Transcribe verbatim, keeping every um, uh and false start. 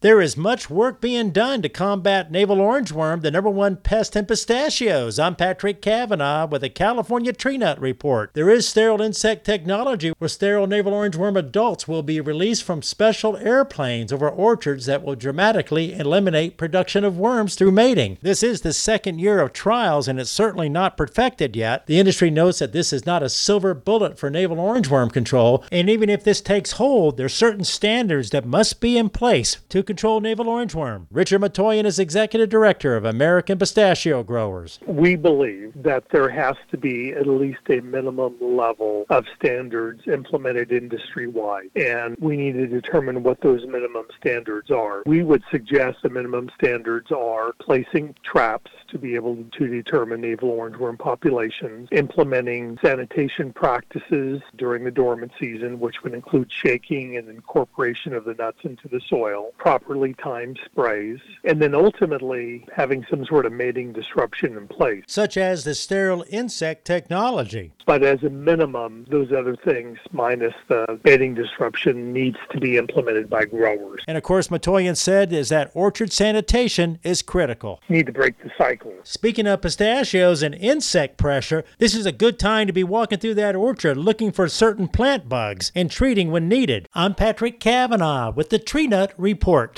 There is much work being done to combat navel orangeworm, the number one pest in pistachios. I'm Patrick Cavanaugh with the California Tree Nut Report. There is sterile insect technology where sterile navel orangeworm adults will be released from special airplanes over orchards that will dramatically eliminate production of worms through mating. This is the second year of trials and it's certainly not perfected yet. The industry notes that this is not a silver bullet for navel orangeworm control, and even if this takes hold, there are certain standards that must be in place to control navel orangeworm. Richard Matoyan is Executive Director of American Pistachio Growers. We believe that there has to be at least a minimum level of standards implemented industry-wide, and we need to determine what those minimum standards are. We would suggest the minimum standards are placing traps to be able to determine navel orangeworm populations, implementing sanitation practices during the dormant season, which would include shaking and incorporation of the nuts into the soil, properly timed sprays, and then ultimately having some sort of mating disruption in place. Such as the sterile insect technology. But as a minimum, those other things, minus the mating disruption, needs to be implemented by growers. And of course, Matoyan said is that orchard sanitation is critical. Need to break the cycle. Speaking of pistachios and insect pressure, this is a good time to be walking through that orchard looking for certain plant bugs and treating when needed. I'm Patrick Cavanaugh with the Tree Nut Report.